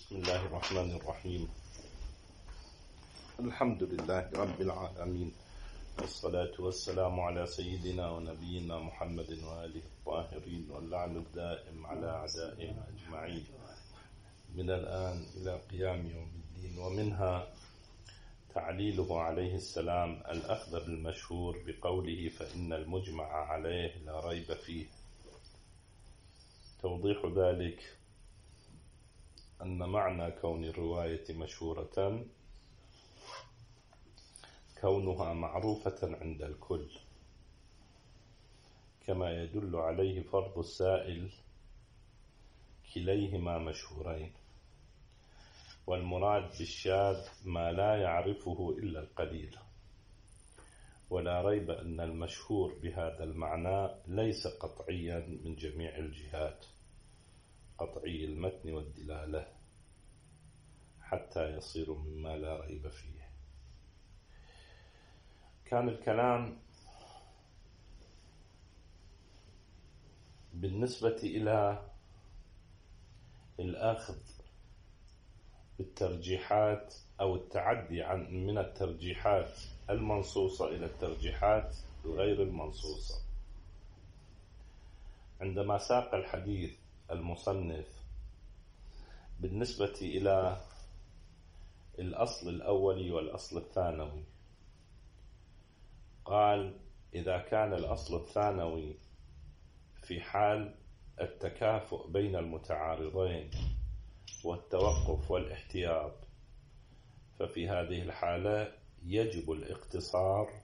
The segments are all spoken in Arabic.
بسم الله الرحمن الرحيم. الحمد لله رب العالمين، والصلاة والسلام على سيدنا ونبينا محمد وآله الطاهرين، واللعن الدائم على أعدائهم أجمعين من الآن إلى قيام يوم الدين. ومنها تعليله عليه السلام الأخذ بالمشهور بقوله فإن المجمع عليه لا ريب فيه. توضيح ذلك أن معنى كون الرواية مشهورة كونها معروفة عند الكل، كما يدل عليه فرض السائل كليهما مشهورين، والمراد بالشاذ ما لا يعرفه إلا القليل. ولا ريب أن المشهور بهذا المعنى ليس قطعيا من جميع الجهات، قطعي المتن والدلالة، حتى يصير مما لا ريب فيه. كان الكلام بالنسبة إلى الأخذ بالترجيحات أو التعدي من الترجيحات المنصوصة إلى الترجيحات غير المنصوصة. عندما ساق الحديث المصنف بالنسبة إلى الأصل الأولي والأصل الثانوي، قال إذا كان الأصل الثانوي في حال التكافؤ بين المتعارضين والتوقف والاحتياط، ففي هذه الحالة يجب الاقتصار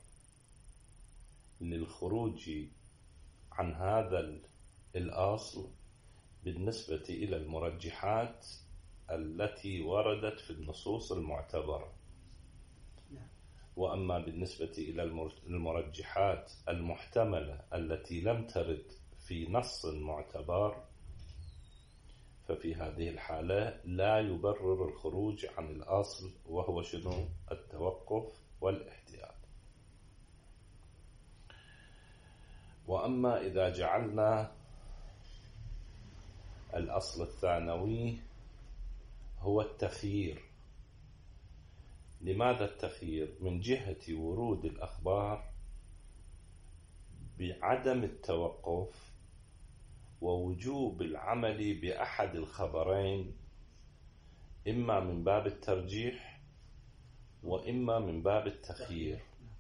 للخروج عن هذا الأصل بالنسبة إلى المرجحات التي وردت في النصوص المعتبرة. وأما بالنسبة إلى المرجحات المحتملة التي لم ترد في نص معتبر، ففي هذه الحالة لا يبرر الخروج عن الأصل، وهو شنو؟ التوقف والاحتياط. وأما إذا جعلنا الأصل الثانوي هو التخيير. لماذا التخيير؟ من جهة ورود الأخبار بعدم التوقف ووجوب العمل بأحد الخبرين، إما من باب الترجيح وإما من باب التخيير،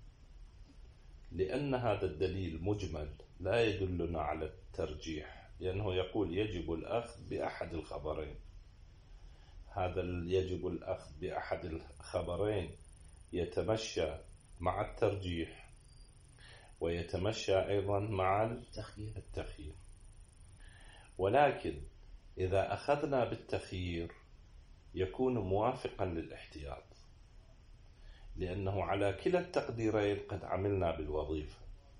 لأن هذا الدليل مجمل لا يدلنا على الترجيح، لأنه يقول يجب الأخذ بأحد الخبرين. هذا يجب الأخذ بأحد الخبرين يتمشى مع الترجيح ويتمشى أيضا مع التخيير. ولكن إذا أخذنا بالتخيير يكون موافقا للاحتياط، لأنه على كلا التقديرين قد عملنا بالوظيفة.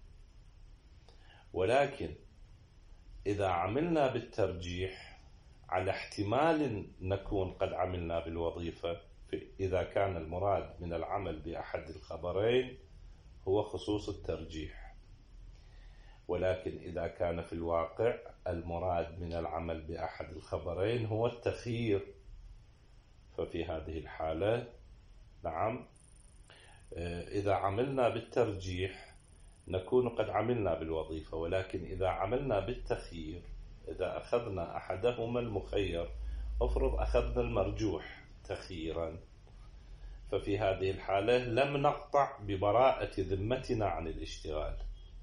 ولكن إذا عملنا بالترجيح على احتمال نكون قد عملنا بالوظيفة، إذا كان المراد من العمل بأحد الخبرين هو خصوص الترجيح. ولكن إذا كان في الواقع المراد من العمل بأحد الخبرين هو التخيير، ففي هذه الحالة نعم، إذا عملنا بالترجيح نكون قد عملنا بالوظيفة. ولكن إذا عملنا بالتخيير، إذا أخذنا أحدهما المخير، أفرض أخذنا المرجوح تخييرا، ففي هذه الحالة لم نقطع ببراءة ذمتنا عن الاشتغال.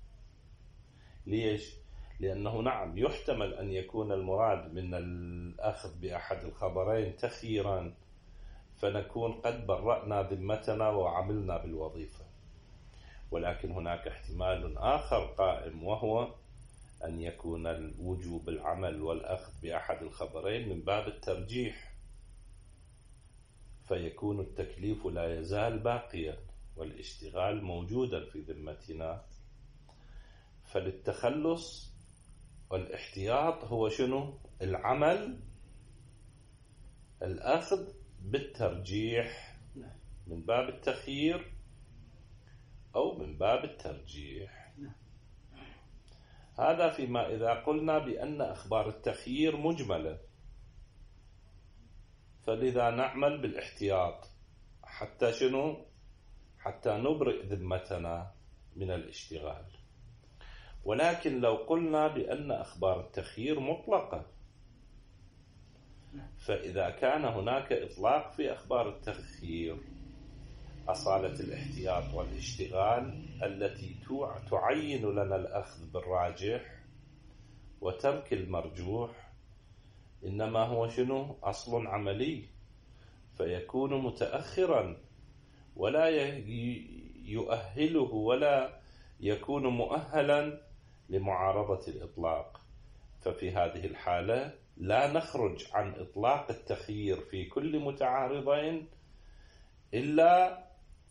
ليش؟ لأنه نعم يحتمل أن يكون المراد من الأخذ بأحد الخبرين تخييرا، فنكون قد برأنا ذمتنا وعملنا بالوظيفة. ولكن هناك احتمال آخر قائم، وهو أن يكون وجوب العمل والأخذ بأحد الخبرين من باب الترجيح، فيكون التكليف لا يزال باقيا والاشتغال موجودا في ذمتنا. فللتخلص والاحتياط هو شنو؟ العمل، الأخذ بالترجيح من باب التخيير أو من باب الترجيح. هذا فيما إذا قلنا بأن أخبار التخيير مجملة، فلذا نعمل بالاحتياط حتى شنو؟ حتى نبرئ ذمتنا من الاشتغال. ولكن لو قلنا بأن أخبار التخيير مطلقة، فإذا كان هناك إطلاق في أخبار التخيير، أصالة الاحتياط والاشتغال التي تعين لنا الأخذ بالراجح وترك المرجوح إنما هو شنو؟ أصل عملي، فيكون متأخرا ولا يؤهله ولا يكون مؤهلا لمعارضة الإطلاق. ففي هذه الحالة لا نخرج عن إطلاق التخيير في كل متعارضين إلا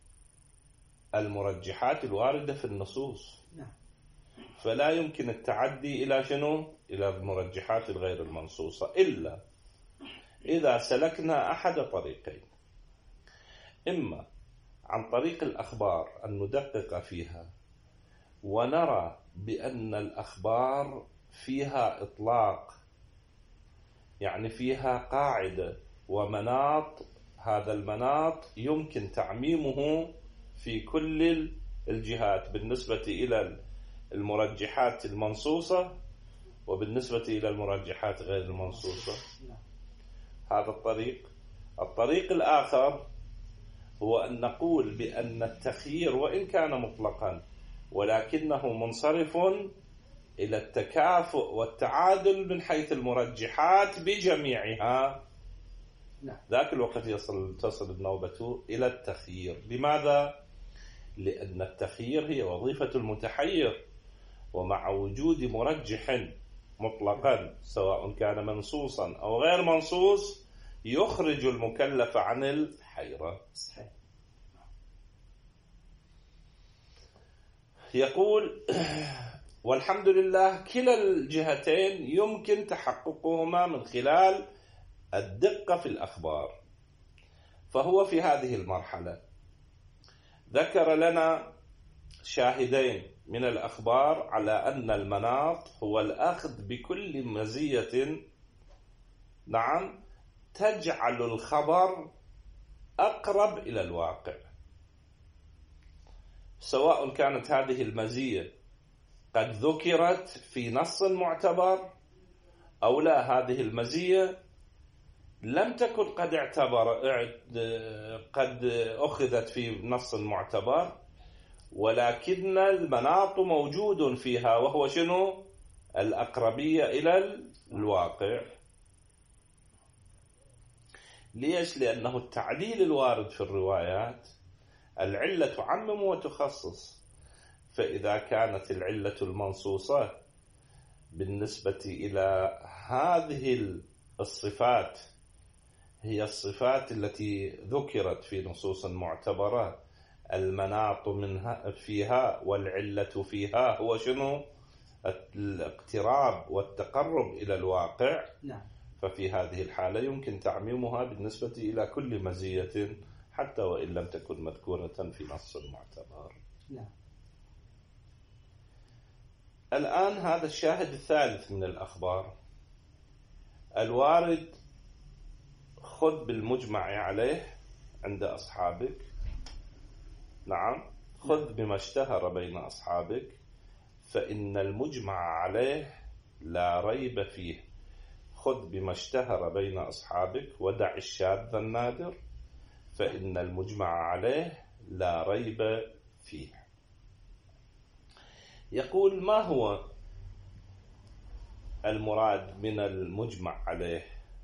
المرجحات الواردة في النصوص، فلا يمكن التعدي إلى شنو؟ إلى المرجحات الغير المنصوصة إلا إذا سلكنا أحد طريقين: إما عن طريق الأخبار أن ندقق فيها ونرى بأن الأخبار فيها إطلاق، يعني فيها قاعدة ومناط، هذا المناط يمكن تعميمه في كل الجهات بالنسبة إلى المرجحات المنصوصة وبالنسبة إلى المرجحات غير المنصوصة. هذا الطريق الآخر هو أن نقول بأن التخيير وإن كان مطلقا ولكنه منصرف إلى التكافؤ والتعادل من حيث المرجحات بجميعها. ذاك الوقت تصل النوبة إلى التخيير. لماذا؟ لأن التخيير هي وظيفة المتحير، ومع وجود مرجح مطلقا سواء كان منصوصا أو غير منصوص يخرج المكلف عن الحيرة. يقول: والحمد لله كلا الجهتين يمكن تحققهما من خلال الدقة في الأخبار. فهو في هذه المرحلة ذكر لنا شاهدين من الأخبار على أن المناط هو الأخذ بكل مزية تجعل الخبر أقرب إلى الواقع، سواء كانت هذه المزية قد ذكرت في نص معتبر أو لا، هذه المزية لم تكن قد أخذت في نص معتبر، ولكن المناط موجود فيها، وهو شنو؟ الأقربية إلى الواقع. ليش؟ لأنه التعليل الوارد في الروايات العلة تعمم وتخصص، فإذا كانت العلة المنصوصة بالنسبة إلى هذه الصفات هي الصفات التي ذكرت في نصوص معتبرة، المناط منها فيها والعلة فيها هو شنو؟ الاقتراب والتقرب إلى الواقع. ففي هذه الحالة يمكن تعميمها بالنسبة إلى كل مزية حتى وإن لم تكن مذكورة في نص معتبر. الآن هذا الشاهد الثالث من الأخبار الوارد: خذ بالمجمع عليه عند أصحابك. خذ بما اشتهر بين أصحابك فإن المجمع عليه لا ريب فيه. خذ بما اشتهر بين أصحابك ودع الشاذ النادر فإن المجمع عليه لا ريب فيه. يقول: ما هو المراد من المجمع عليه؟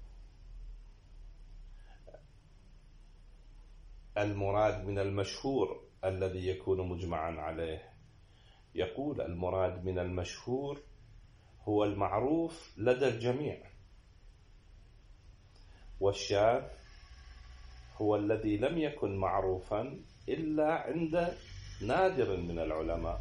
المراد من المشهور الذي يكون مجمعا عليه. يقول: المراد من المشهور هو المعروف لدى الجميع، والشاذ هو الذي لم يكن معروفا إلا عند نادر من العلماء.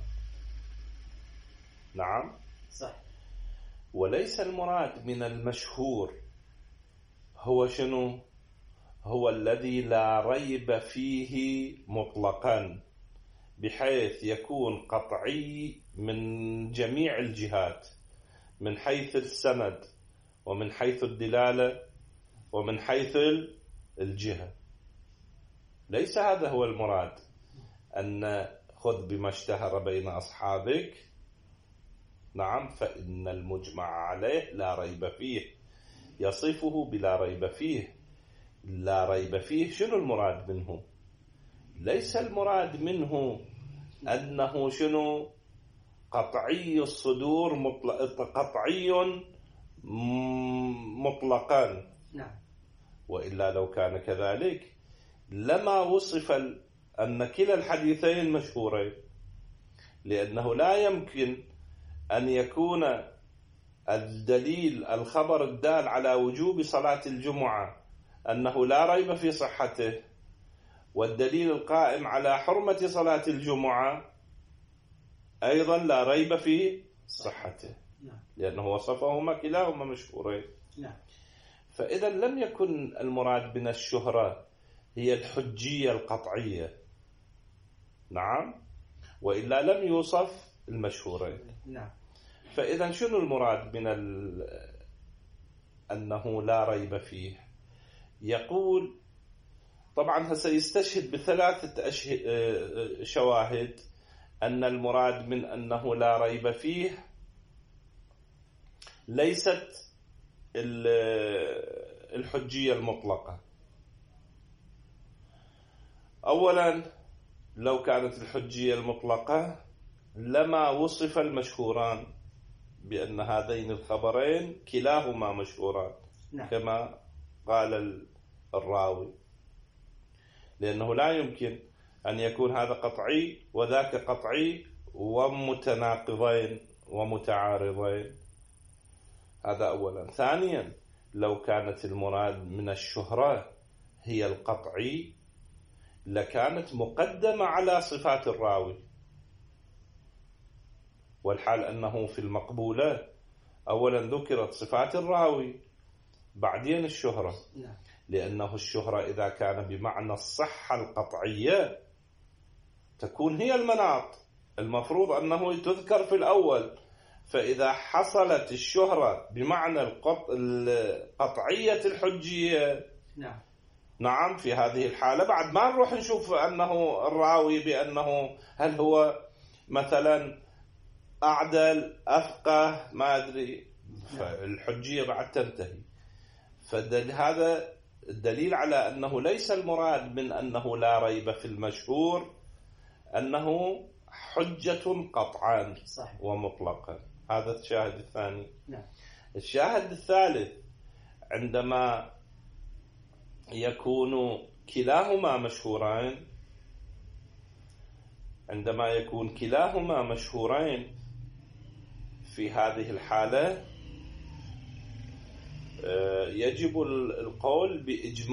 صح. وليس المراد من المشهور هو شنو؟ هو الذي لا ريب فيه مطلقا، بحيث يكون قطعي من جميع الجهات، من حيث السند ومن حيث الدلالة ومن حيث الجهة. ليس هذا هو المراد، أن خذ بما اشتهر بين أصحابك. نعم، فإن المجمع عليه لا ريب فيه، يصفه بلا ريب فيه. لا ريب فيه شنو المراد منه؟ ليس المراد منه أنه شنو قطعي الصدور قطعي مطلقا. نعم. وإلا لو كان كذلك لما وصف أن كلا الحديثين مشهورين، لأنه لا يمكن أن يكون الدليل الخبر الدال على وجوب صلاة الجمعة أنه لا ريب في صحته، والدليل القائم على حرمة صلاة الجمعة أيضا لا ريب في صحته، لأنه وصفهما كلاهما مشهورين. فإذا لم يكن المراد من الشهرة هي الحجية القطعية. نعم، وإلا لم يوصف المشهورين. فإذا شنو المراد من أنه لا ريب فيه؟ يقول طبعا سيستشهد بثلاثة شواهد أن المراد من أنه لا ريب فيه ليست الحجية المطلقة. أولا، لو كانت الحجية المطلقة لما وصف المشهوران بأن هذين الخبرين كلاهما مشهوران كما قال الراوي، لأنه لا يمكن أن يكون هذا قطعي وذاك قطعي ومتناقضين ومتعارضين. هذا أولا. ثانيا، لو كانت المراد من الشهرة هي القطعي لكانت مقدمة على صفات الراوي، والحال أنه في المقبولة أولا ذكرت صفات الراوي بعدين الشهرة، لأنه الشهرة إذا كان بمعنى الصحة القطعية تكون هي المناط، المفروض أنه تذكر في الأول. فإذا حصلت الشهرة بمعنى القطعية الحجية، نعم، في هذه الحالة بعد ما نروح نشوف أنه الراوي بأنه هل هو مثلا أعدل أفقه ما أدري، فالحجية بعد تنتهي. فهذا الدليل على أنه ليس المراد من أنه لا ريب في المشهور أنه حجة قطعا ومطلقا. هذا الشاهد الثاني. الشاهد الثالث، عندما يكون كلاهما مشهورين، عندما يكون كلاهما مشهورين في هذه الحالة يجب القول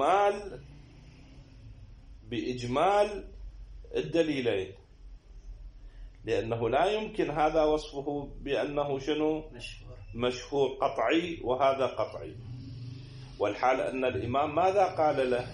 بإجمال الدليلين، لأنه لا يمكن هذا وصفه بأنه شنو مشهور قطعي وهذا قطعي، والحال أن الإمام ماذا قال له؟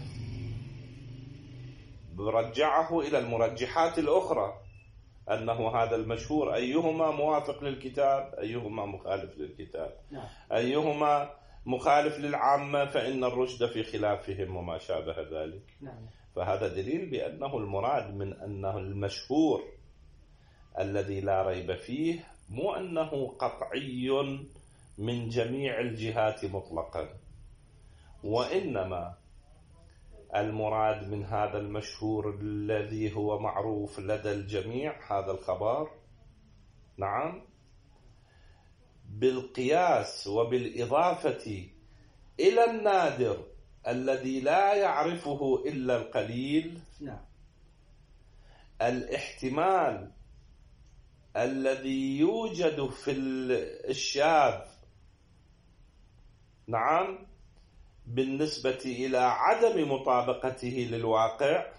رجعه إلى المرجحات الأخرى، أنه هذا المشهور أيهما موافق للكتاب، أيهما مخالف للكتاب، أيهما مخالف للعامة فإن الرشد في خلافهم وما شابه ذلك. فهذا دليل بأنه المراد من أنه المشهور الذي لا ريب فيه مو أنه قطعي من جميع الجهات مطلقا، وإنما المراد من هذا المشهور الذي هو معروف لدى الجميع هذا الخبر، نعم، بالقياس وبالإضافة إلى النادر الذي لا يعرفه إلا القليل، الاحتمال الذي يوجد في الشاذ، نعم، بالنسبة إلى عدم مطابقته للواقع،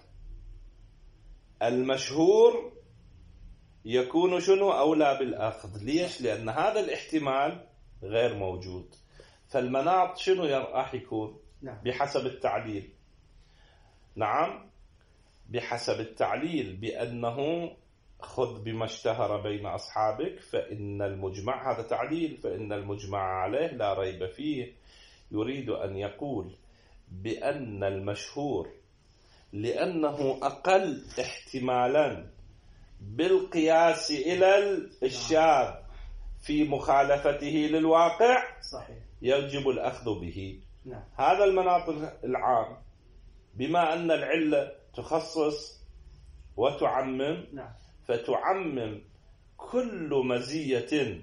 المشهور يكون شنو أولى بالأخذ. ليش؟ لأن هذا الاحتمال غير موجود. فالمناط شنو راح يكون؟ بحسب التعليل، نعم، بحسب التعليل بأنه خذ بما اشتهر بين أصحابك فإن المجمع، هذا تعليل، فإن المجمع عليه لا ريب فيه. يريد أن يقول بأن المشهور لأنه أقل احتمالا بالقياس إلى الشاذ في مخالفته للواقع صحيح يجب الأخذ به. نعم. هذا المناط العام، بما أن العلة تخصص وتعمم، نعم. فتعمم كل مزية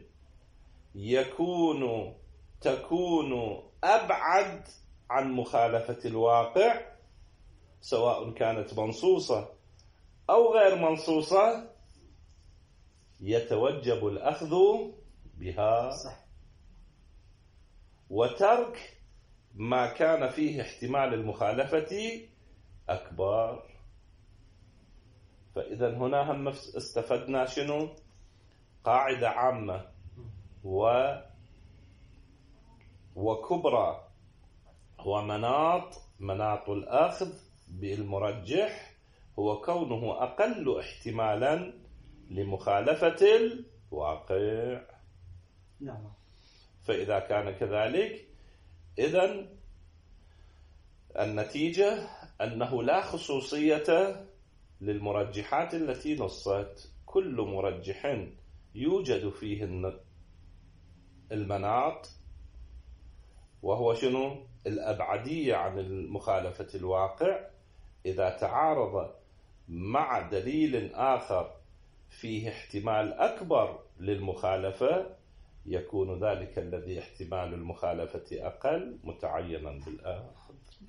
تكون أبعد عن مخالفة الواقع، سواء كانت منصوصة أو غير منصوصة، يتوجب الأخذ بها. صح. وترك ما كان فيه احتمال المخالفة أكبر. فإذا هنا هم استفدنا شنو؟ قاعدة عامة وكبرى، هو مناط الأخذ بالمرجح هو كونه أقل احتمالا لمخالفة الواقع. نعم. فإذا كان كذلك، إذن النتيجة أنه لا خصوصية للمرجحات التي نصت. كل مرجح يوجد فيه المناط، وهو شنو؟ الأبعدية عن المخالفة الواقع. إذا تعارض مع دليل آخر فيه احتمال أكبر للمخالفة، يكون ذلك الذي احتمال المخالفة أقل متعينا بالآخر.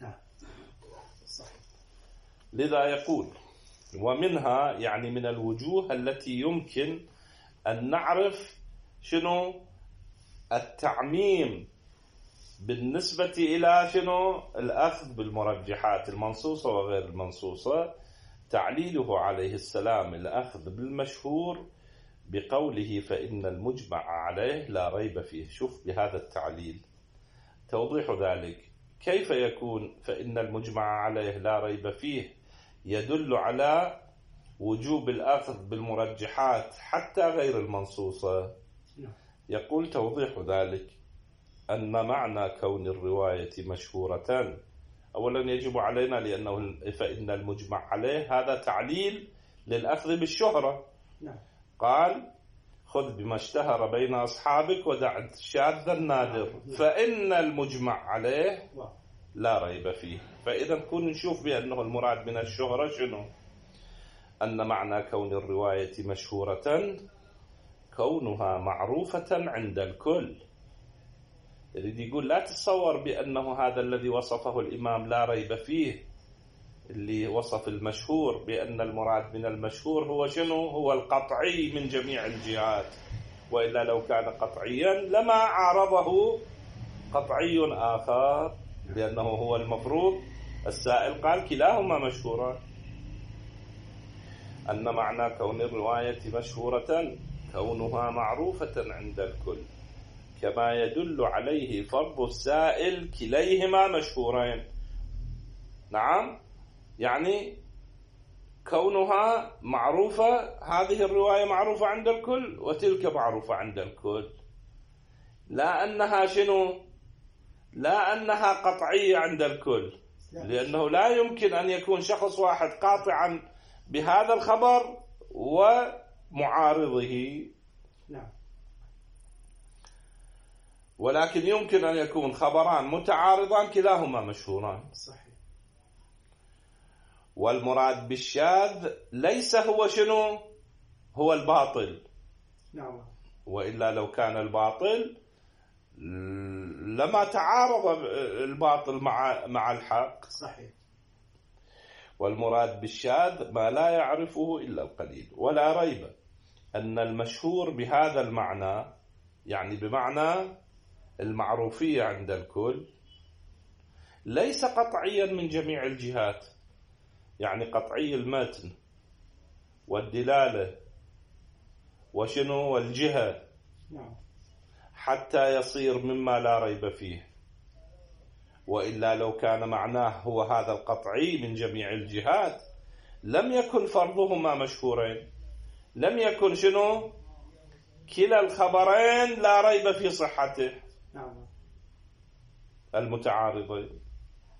لذا يقول: ومنها، يعني من الوجوه التي يمكن أن نعرف شنو التعميم بالنسبة إلى شنو الأخذ بالمرجحات المنصوصة وغير المنصوصة، تعليله عليه السلام الأخذ بالمشهور بقوله: فإن المجمع عليه لا ريب فيه. شوف بهذا التعليل توضيح ذلك. كيف يكون فإن المجمع عليه لا ريب فيه يدل على وجوب الأخذ بالمرجحات حتى غير المنصوصة؟ يقول توضيح ذلك أن معنى كون الرواية مشهورة، أولا يجب علينا لأنه فإن المجمع عليه هذا تعليل للأخذ بالشهرة. قال: خذ بما اشتهر بين أصحابك ودع الشاذ النادر، فإن المجمع عليه لا ريب فيه. فإذا نكون نشوف بأنه المراد من الشهرة شنو؟ أن معنى كون الرواية مشهورة كونها معروفة عند الكل. يريد يقول لا تتصور بأنه هذا الذي وصفه الإمام لا ريب فيه، اللي وصف المشهور بأن المراد من المشهور هو شنو؟ هو القطعي من جميع الجهات، وإلا لو كان قطعيا لما عارضه قطعي آخر، لأنه هو المفروض السائل قال كلاهما مشهورا. أن معنى كون الرواية مشهورة كونها معروفة عند الكل، كما يدل عليه فرض السائل كليهما مشهورين. نعم، يعني كونها معروفة، هذه الرواية معروفة عند الكل وتلك معروفة عند الكل، لا أنها شنو؟ لا أنها قطعية عند الكل، لأنه لا يمكن أن يكون شخص واحد قاطعا بهذا الخبر ومعارضه. نعم. ولكن يمكن أن يكون خبران متعارضان كلاهما مشهوران. صحيح. والمراد بالشاذ ليس هو شنو؟ هو الباطل. نعم. وإلا لو كان الباطل لما تعارض الباطل مع الحق. صحيح. والمراد بالشاذ ما لا يعرفه إلا القليل. ولا ريب أن المشهور بهذا المعنى، يعني بمعنى المعروفية عند الكل، ليس قطعيا من جميع الجهات، يعني قطعي المتن والدلالة وشنو والجهة، حتى يصير مما لا ريب فيه. وإلا لو كان معناه هو هذا القطعي من جميع الجهات لم يكن فرضهما مشهورين، لم يكن شنو كلا الخبرين لا ريب في صحته المتعارضين.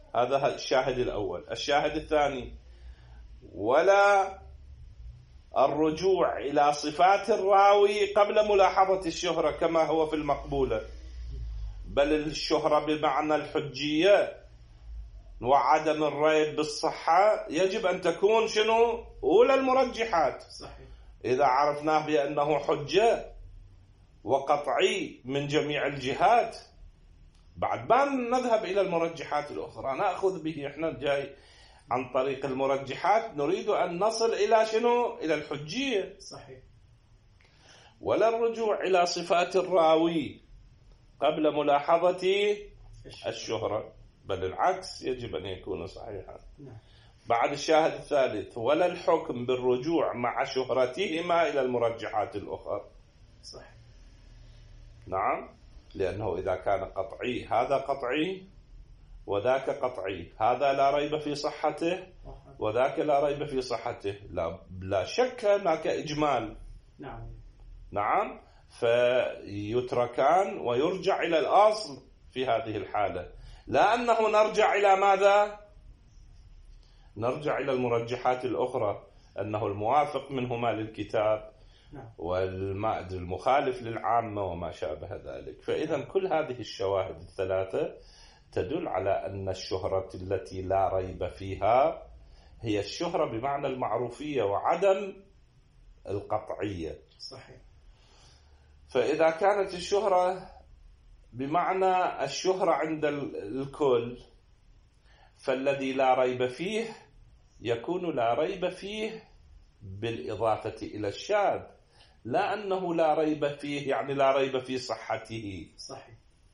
هذا الشاهد الأول. الشاهد الثاني: ولا الرجوع إلى صفات الراوي قبل ملاحظة الشهرة كما هو في المقبولة، بل الشهرة بمعنى الحجية وعدم الريب بالصحة يجب أن تكون شنو؟ أولى المرجحات. صحيح. إذا عرفناه بأنه حجة وقطعي من جميع الجهات، بعد ما نذهب إلى المرجحات الأخرى، نأخذ به. إحنا جاي عن طريق المرجحات نريد أن نصل إلى شنو؟ إلى الحجية. صحيح. ولا الرجوع إلى صفات الراوي قبل ملاحظة الشهرة، بل العكس يجب أن يكون صحيحا. بعد الشاهد الثالث: ولا الحكم بالرجوع مع شهرتهما إلى المرجحات الأخرى. صحيح. نعم، لأنه إذا كان قطعي، هذا قطعي وذاك قطعي، هذا لا ريب في صحته وذاك لا ريب في صحته، لا شك هناك إجمال. نعم، فيتركان ويرجع إلى الأصل في هذه الحالة، لا أنه نرجع إلى ماذا؟ نرجع إلى المرجحات الأخرى، أنه الموافق منهما للكتاب والمخالف للعامة وما شابه ذلك. فإذا كل هذه الشواهد الثلاثة تدل على أن الشهرة التي لا ريب فيها هي الشهرة بمعنى المعروفية وعدم القطعية. صحيح. فإذا كانت الشهرة بمعنى الشهرة عند الكل، فالذي لا ريب فيه يكون لا ريب فيه بالإضافة إلى الشاذ، لا أنه لا ريب فيه يعني لا ريب في صحته. صحيح.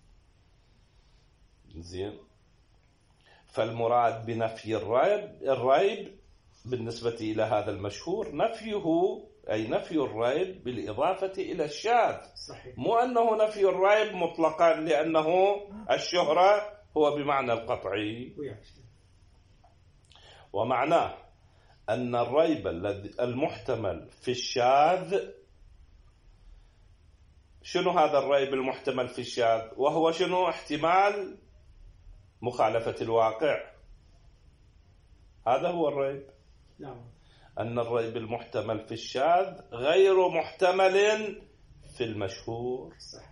زين. فالمراد بنفي الريب بالنسبة إلى هذا المشهور نفيه، أي نفي الريب بالإضافة إلى الشاذ. صحيح. مو أنه نفي الريب مطلقا، لأنه الشهرة هو بمعنى القطعي. ومعناه أن الريب المحتمل في الشاذ، شنو هذا الريب المحتمل في الشاذ؟ وهو شنو؟ احتمال مخالفة الواقع. هذا هو الريب. نعم. أن الريب المحتمل في الشاذ غير محتمل في المشهور. صحيح.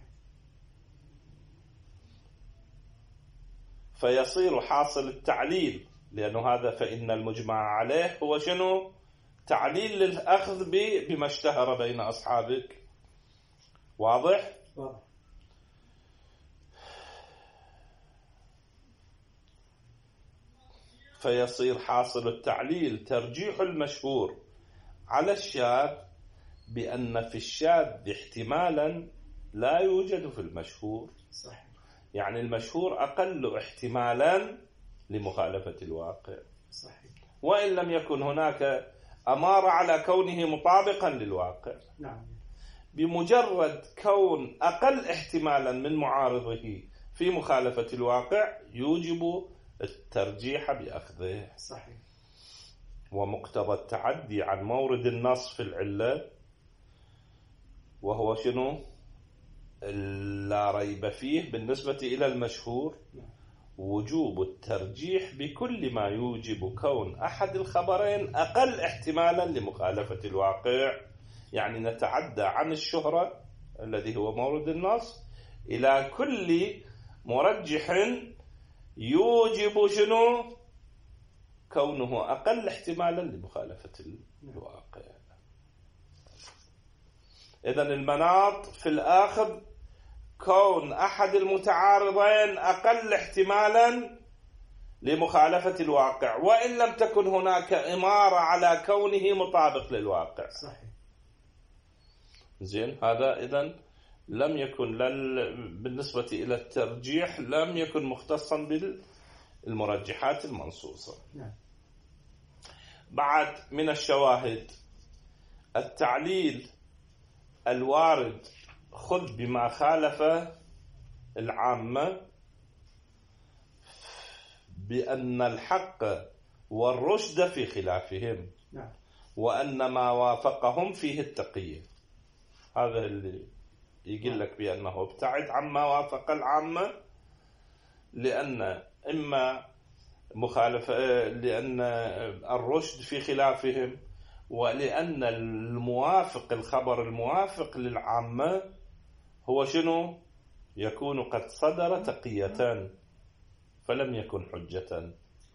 فيصير حاصل التعليل، لأنه هذا فإن المجمع عليه هو شنو؟ تعليل للأخذ بما اشتهر بين أصحابك. واضح؟ فيصير حاصل التعليل ترجيح المشهور على الشاذ، بأن في الشاذ احتمالا لا يوجد في المشهور. صحيح. يعني المشهور أقل احتمالا لمخالفة الواقع. صحيح. وإن لم يكن هناك أمارة على كونه مطابقا للواقع. نعم. بمجرد كون أقل احتمالا من معارضه في مخالفة الواقع يوجب الترجيح بأخذه. صحيح. ومقتضى التعدي عن مورد النص في العلة، وهو شنو؟ لا ريب فيه بالنسبة إلى المشهور، وجوب الترجيح بكل ما يوجب كون أحد الخبرين أقل احتمالا لمخالفة الواقع. يعني نتعدى عن الشهرة الذي هو مورد النص إلى كل مرجح يوجب شنو؟ كونه أقل احتمالا لمخالفة الواقع. إذن المناط في الآخذ كون أحد المتعارضين أقل احتمالا لمخالفة الواقع، وإن لم تكن هناك إمارة على كونه مطابق للواقع. صحيح. زين. هذا إذن لم يكن بالنسبة إلى الترجيح لم يكن مختصا بالمرجحات المنصوصة. بعد من الشواهد التعليل الوارد: خذ بما خالف العامة بأن الحق والرشد في خلافهم، وأن ما وافقهم فيه التقية. هذا اللي يقول لك بأنه ابتعد عما وافق العامة، لأن إما مخالفة، لأن الرشد في خلافهم، ولأن الموافق، الخبر الموافق للعامة هو شنو؟ يكون قد صدر تقية فلم يكن حجة.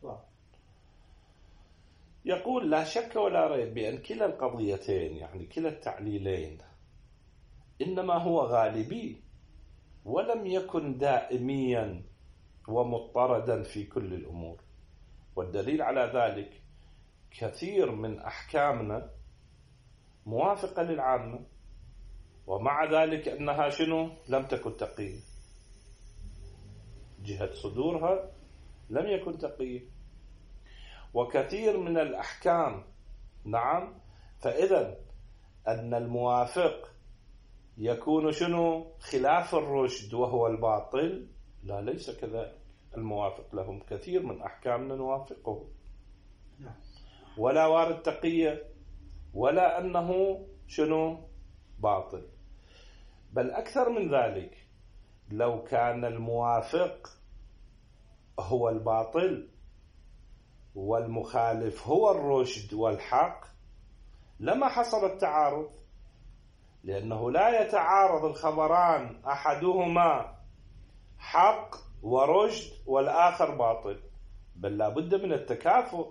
يقول لا شك ولا ريب بأن كلا القضيتين، يعني كلا التعليلين، إنما هو غالبي ولم يكن دائميا ومضطردا في كل الأمور. والدليل على ذلك كثير من أحكامنا موافقة للعامة، ومع ذلك أنها شنو؟ لم تكن تقية، جهة صدورها لم يكن تقية. وكثير من الأحكام نعم، فإذا أن الموافق يكون شنو؟ خلاف الرشد وهو الباطل؟ لا، ليس كذلك. الموافق لهم كثير من أحكامنا نوافقه، ولا وارد تقية ولا أنه شنو؟ باطل. بل أكثر من ذلك، لو كان الموافق هو الباطل والمخالف هو الرشد والحق لما حصل التعارض، لأنه لا يتعارض الخبران أحدهما حق ورشد والآخر باطل، بل لا بد من التكافؤ.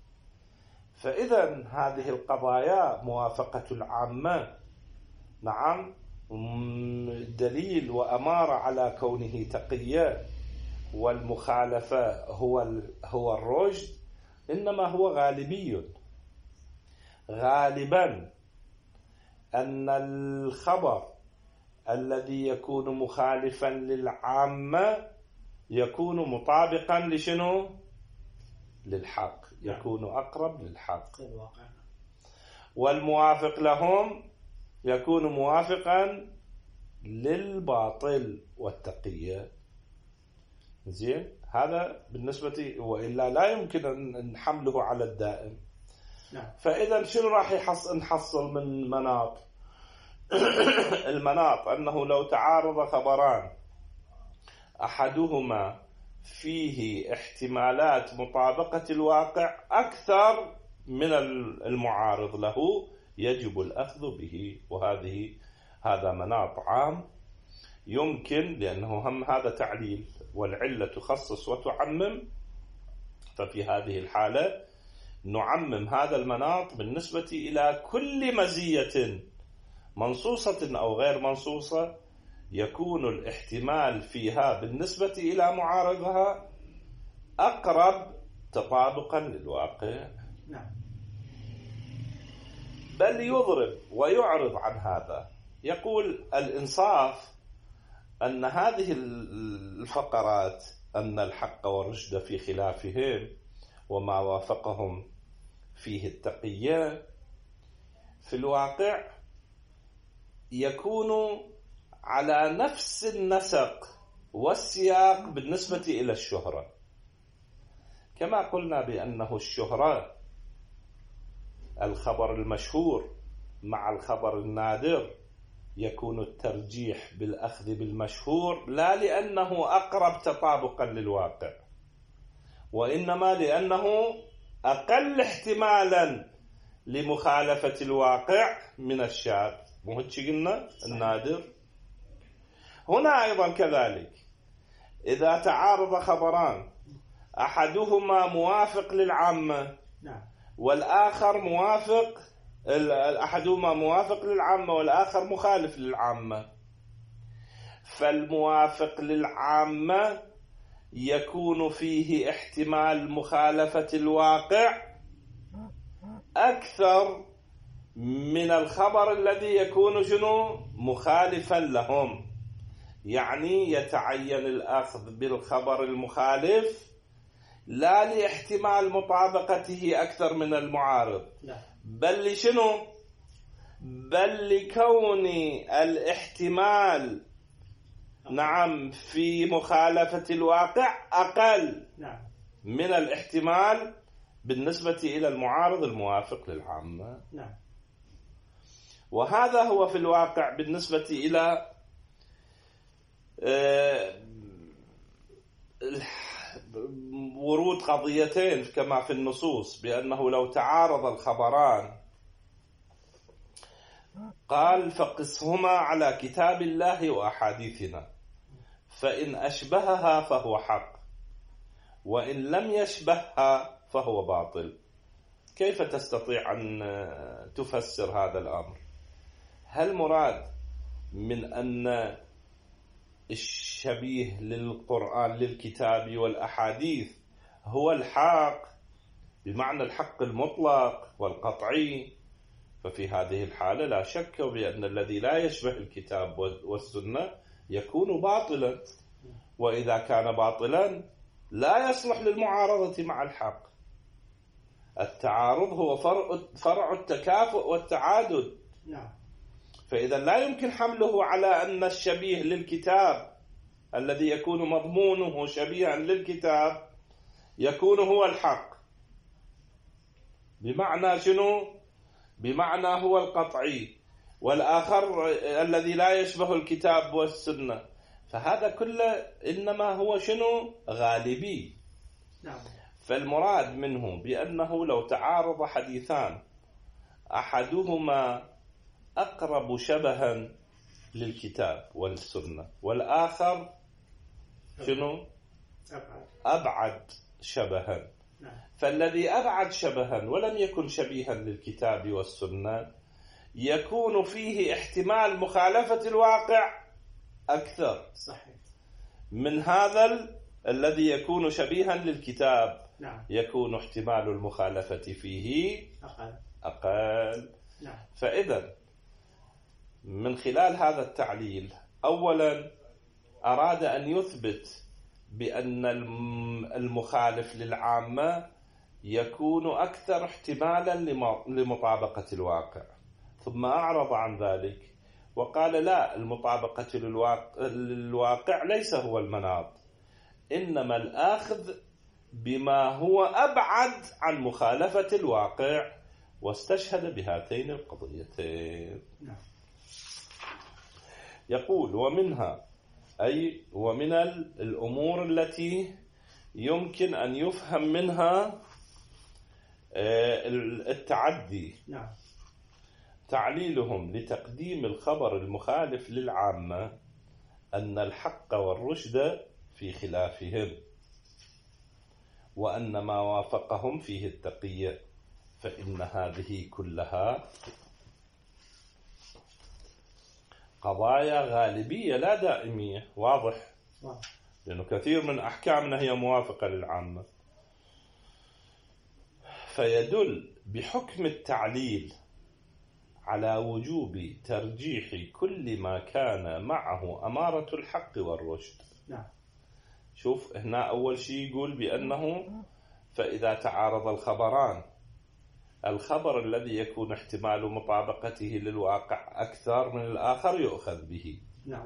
فإذا هذه القضايا موافقة العامة نعم دليل وأمارة على كونه تقية، والمخالفة هو الرشد، إنما هو غالبي. غالبا أن الخبر الذي يكون مخالفا للعامة يكون مطابقا لشنو؟ للحق، يكون أقرب للحق. والموافق لهم يكون موافقا للباطل والتقية. زين، هذا بالنسبة، وإلا لا يمكن أن نحمله على الدائم. فإذا شنو راح نحصل من مناط؟ المناط أنه لو تعارض خبران أحدهما فيه احتمالات مطابقة الواقع أكثر من المعارض له، يجب الأخذ به. هذا مناط عام يمكن، لأنه هم هذا تعليل، والعلة تخصص وتعمم. ففي هذه الحالة نعمم هذا المناط بالنسبة إلى كل مزية منصوصة أو غير منصوصة يكون الاحتمال فيها بالنسبة إلى معارضها أقرب تطابقا للواقع. بل يضرب ويعرض عن هذا. يقول الإنصاف أن هذه الفقرات، أن الحق والرشد في خلافهم وما وافقهم فيه التقية، في الواقع يكون على نفس النسق والسياق بالنسبة إلى الشهرة. كما قلنا بأنه الشهرة، الخبر المشهور مع الخبر النادر، يكون الترجيح بالأخذ بالمشهور لا لأنه أقرب تطابقا للواقع، وإنما لأنه أقل احتمالا لمخالفة الواقع من الشاذ. مهتش قلنا النادر. هنا أيضا كذلك، إذا تعارض خبران أحدهما موافق للعامة والآخر موافق، أحدهما موافق للعامة والآخر مخالف للعامة، فالموافق للعامة يكون فيه احتمال مخالفة الواقع أكثر من الخبر الذي يكون شنو؟ مخالفا لهم. يعني يتعين الأخذ بالخبر المخالف لا لاحتمال مطابقته أكثر من المعارض، بل لشنو؟ بل لكون الاحتمال نعم في مخالفة الواقع أقل من الاحتمال بالنسبة إلى المعارض الموافق للعامة. وهذا هو في الواقع بالنسبة إلى ورود قضيتين كما في النصوص بأنه لو تعارض الخبران قال فقسهما على كتاب الله وأحاديثنا فإن أشبهها فهو حق وإن لم يشبهها فهو باطل. كيف تستطيع أن تفسر هذا الأمر؟ هل مراد من أن الشبيه للقرآن للكتاب والأحاديث هو الحق بمعنى الحق المطلق والقطعي؟ ففي هذه الحالة لا شك بأن الذي لا يشبه الكتاب والسنة يكون باطلا، وإذا كان باطلا لا يصلح للمعارضة مع الحق. التعارض هو فرع التكافؤ والتعادل. نعم. فإذا لا يمكن حمله على أن الشبيه للكتاب الذي يكون مضمونه شبيها للكتاب يكون هو الحق، بمعنى شنو؟ بمعنى هو القطعي، والآخر الذي لا يشبه الكتاب والسنة. فهذا كله إنما هو شنو؟ غالبي. نعم. فالمراد منه بأنه لو تعارض حديثان أحدهما أقرب شبها للكتاب والسنة والآخر شنو؟ أبعد شبها، فالذي أبعد شبها ولم يكن شبيها للكتاب والسنة يكون فيه احتمال مخالفة الواقع أكثر صحيح من هذا الذي يكون شبيها للكتاب. نعم. يكون احتمال المخالفة فيه أقل. نعم. فإذا من خلال هذا التعليل أولا أراد أن يثبت بأن المخالف للعامة يكون أكثر احتمالا لمطابقة الواقع، ثم أعرض عن ذلك وقال لا، المطابقة للواقع ليس هو المناط، إنما الآخذ بما هو أبعد عن مخالفة الواقع، واستشهد بهاتين القضيتين. يقول ومنها أي ومن الأمور التي يمكن أن يفهم منها التعدي تعليلهم لتقديم الخبر المخالف للعامة أن الحق والرشد في خلافهم، وأن ما وافقهم فيه التقية، فإن هذه كلها قضايا غالبية لا دائمية. واضح؟ لأنه كثير من أحكامنا هي موافقة للعامة. فيدل بحكم التعليل على وجوب ترجيح كل ما كان معه أمارة الحق والرشد. شوف هنا أول شيء يقول بأنه فإذا تعارض الخبران، الخبر الذي يكون احتمال مطابقته للواقع أكثر من الآخر يؤخذ به.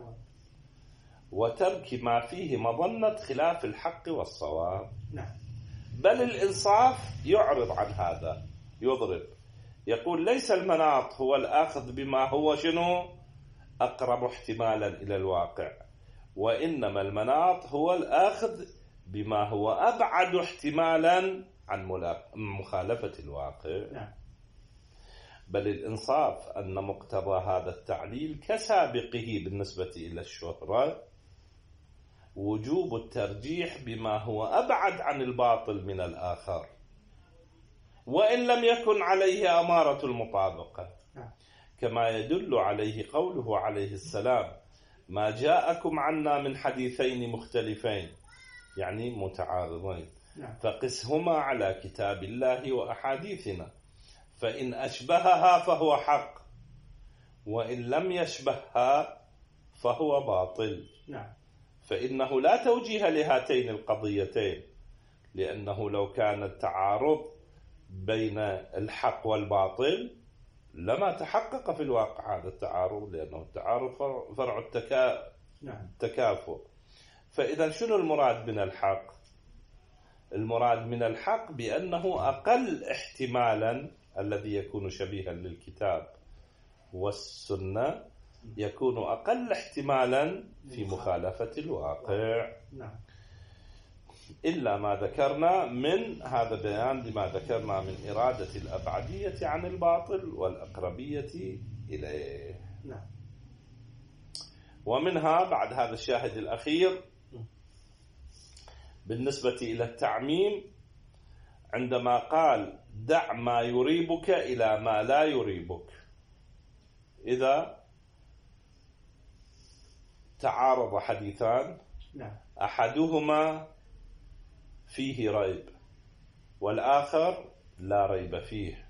وترك ما فيه مظنة خلاف الحق والصواب. بل الإنصاف يعرض عن هذا، يضرب، يقول ليس المناط هو الآخذ بما هو شنو؟ أقرب احتمالا إلى الواقع، وإنما المناط هو الآخذ بما هو أبعد احتمالا عن مخالفة الواقع. بل الإنصاف أن مقتضى هذا التعليل كسابقه بالنسبة إلى الشهرة وجوب الترجيح بما هو أبعد عن الباطل من الآخر، وإن لم يكن عليه أمارة المطابقة، كما يدل عليه قوله عليه السلام ما جاءكم عنا من حديثين مختلفين، يعني متعارضين، فقسهما على كتاب الله وأحاديثنا، فإن أشبهها فهو حق، وإن لم يشبهها فهو باطل. فإنه لا توجيه لهاتين القضيتين، لأنه لو كان التعارض بين الحق والباطل لما تحقق في الواقع هذا التعارض، لأنه التعارض فرع التكافؤ. فإذا شنو المراد من الحق؟ المراد من الحق بأنه أقل احتمالا الذي يكون شبيها للكتاب والسنة يكون أقل احتمالا في مخالفة الواقع. إلا ما ذكرنا من هذا بيان لما ذكرنا من إرادة الأبعدية عن الباطل والأقربية إليه. نعم. ومنها بعد هذا الشاهد الأخير بالنسبة إلى التعميم عندما قال دع ما يريبك إلى ما لا يريبك. إذا تعارض حديثان أحدهما فيه ريب والآخر لا ريب فيه،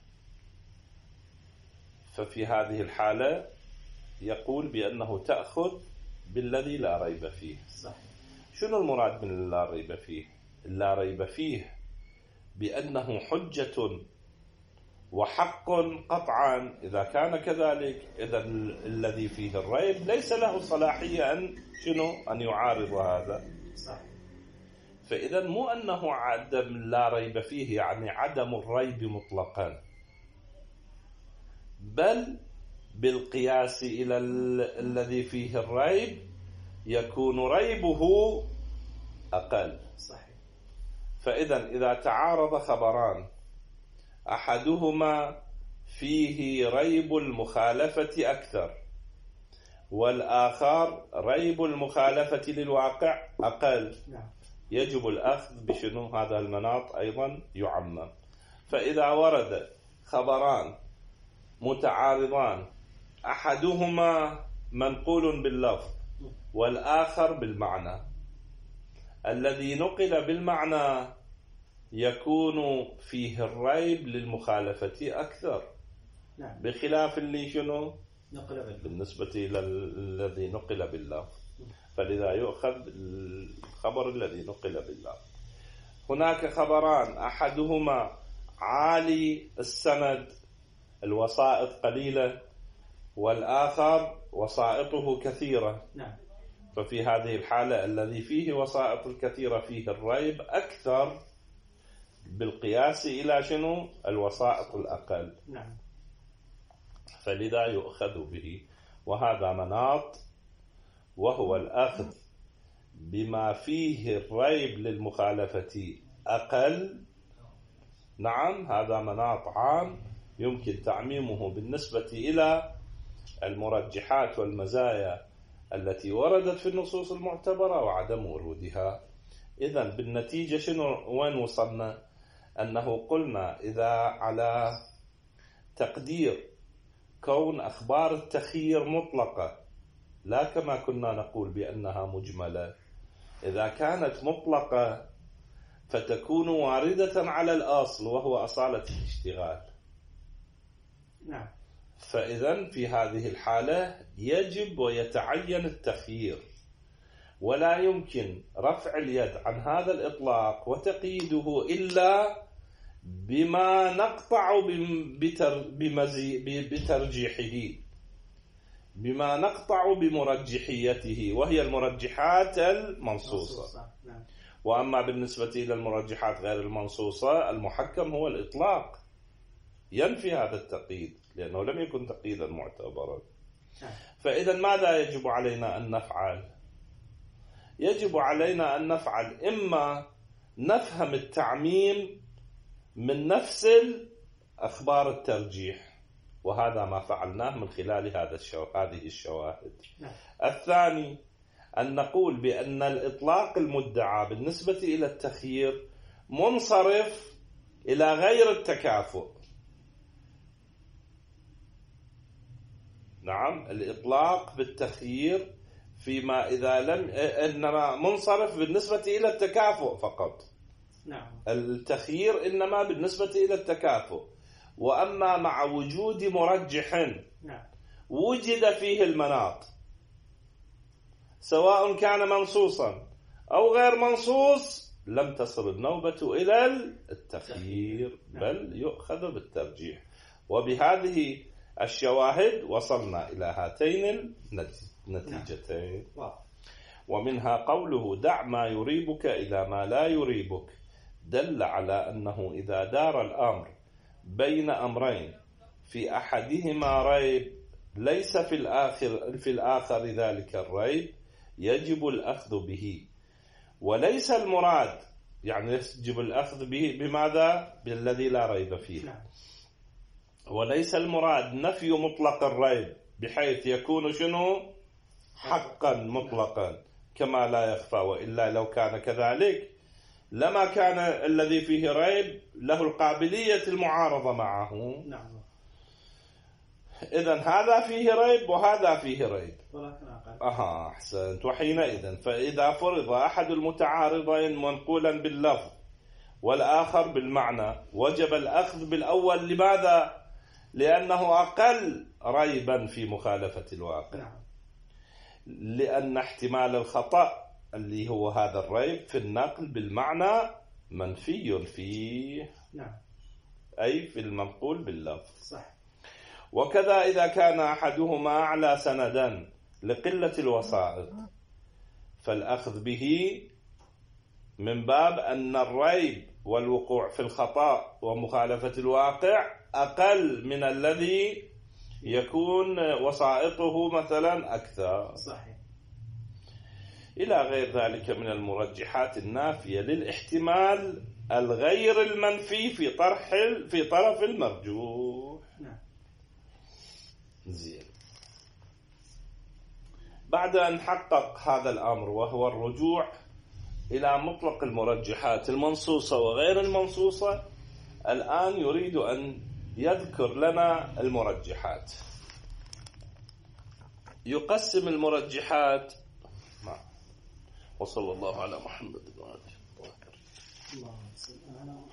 ففي هذه الحالة يقول بأنه تأخذ بالذي لا ريب فيه. صح. شنو المراد من لا ريب فيه؟ لا ريب فيه بأنه حجة وحق قطعا. إذا كان كذلك إذا الذي فيه الريب ليس له صلاحية أن يعارض هذا. صح. فإذا مو أنه عدم لا ريب فيه يعني عدم الريب مطلقا، بل بالقياس إلى الذي فيه الريب يكون ريبه أقل. صحيح. فإذا إذا تعارض خبران أحدهما فيه ريب المخالفة أكثر والآخر ريب المخالفة للواقع أقل، يجب الأخذ بشنو هذا المناط أيضا يعمم. فإذا ورد خبران متعارضان أحدهما منقول باللفظ والآخر بالمعنى، الذي نقل بالمعنى يكون فيه الريب للمخالفة أكثر. بخلاف اللي شنو بالنسبة إلى الذي نقل باللفظ، فلذا يؤخذ الخبر الذي نقل باللفظ. هناك خبران أحدهما عالي السند الوسائط قليلة والآخر وسائطه كثيرة. ففي هذه الحالة الذي فيه وسائط الكثيرة فيه الريب أكثر بالقياس إلى شنو الوسائط الأقل. فلذا يؤخذ به. وهذا مناط وهو الأخذ بما فيه الريب للمخالفة أقل. نعم، هذا مناط عام يمكن تعميمه بالنسبة إلى المرجحات والمزايا التي وردت في النصوص المعتبرة وعدم ورودها. إذن بالنتيجة شنو وين وصلنا؟ أنه قلنا إذا على تقدير كون أخبار التخيير مطلقة لا كما كنا نقول بأنها مجملة، إذا كانت مطلقة فتكون واردة على الأصل وهو أصالة الاشتغال. فإذا في هذه الحالة يجب ويتعين التخيير، ولا يمكن رفع اليد عن هذا الإطلاق وتقييده إلا بما نقطع بترجيحه، بما نقطع بمرجحيته، وهي المرجحات المنصوصة. وأما بالنسبة إلى المرجحات غير المنصوصة المحكم هو الإطلاق ينفي هذا التقييد لأنه لم يكن تقييدا معتبرا. فإذا ماذا يجب علينا أن نفعل؟ يجب علينا أن نفعل إما نفهم التعميم من نفس أخبار الترجيح، وهذا ما فعلناه من خلال هذه الشواهد. الثاني أن نقول بأن الإطلاق المدعى بالنسبة إلى التخيير منصرف إلى غير التكافؤ. نعم، الإطلاق بالتخيير فيما إذا لم إنما منصرف بالنسبة إلى التكافؤ فقط. التخيير إنما بالنسبة إلى التكافؤ، وأما مع وجود مرجح وجد فيه المناط سواء كان منصوصا أو غير منصوص لم تصل النوبة إلى التخيير بل يؤخذ بالترجيح. وبهذه الشواهد وصلنا إلى هاتين النتيجتين. ومنها قوله دع ما يريبك إلى ما لا يريبك، دل على أنه إذا دار الأمر بين أمرين في أحدهما ريب ليس في الآخر ذلك الريب يجب الأخذ به، وليس المراد يعني يجب الأخذ به بماذا؟ بالذي لا ريب فيه. نعم. وليس المراد نفي مطلق الريب بحيث يكون شنو؟ حقا مطلقا كما لا يخفى، وإلا لو كان كذلك لما كان الذي فيه ريب له القابلية المعارضة معه. نعم. إذن هذا فيه ريب وهذا فيه ريب. ولكن أقل. أحسنت. وحينئذ فإذا فرض أحد المتعارضين منقولا باللفظ والآخر بالمعنى وجب الأخذ بالأول. لماذا؟ لأنه أقل ريبا في مخالفة الواقع. نعم. لأن احتمال الخطأ اللي هو هذا الريب في النقل بالمعنى منفي فيه. نعم. أي في المنقول باللفظ. صح. وكذا إذا كان أحدهما أعلى سندا لقلة الوسائط فالأخذ به من باب أن الريب والوقوع في الخطأ ومخالفة الواقع أقل من الذي يكون وسائطه مثلا أكثر. صحيح. إلى غير ذلك من المرجحات النافية للاحتمال الغير المنفي في طرف المرجوح. نعم. زين. بعد أن حقق هذا الأمر وهو الرجوع إلى مطلق المرجحات المنصوصة وغير المنصوصة، الآن يريد أن يذكر لنا المرجحات. يقسم المرجحات وصلى الله على محمد وآله. اللهم صل على محمد.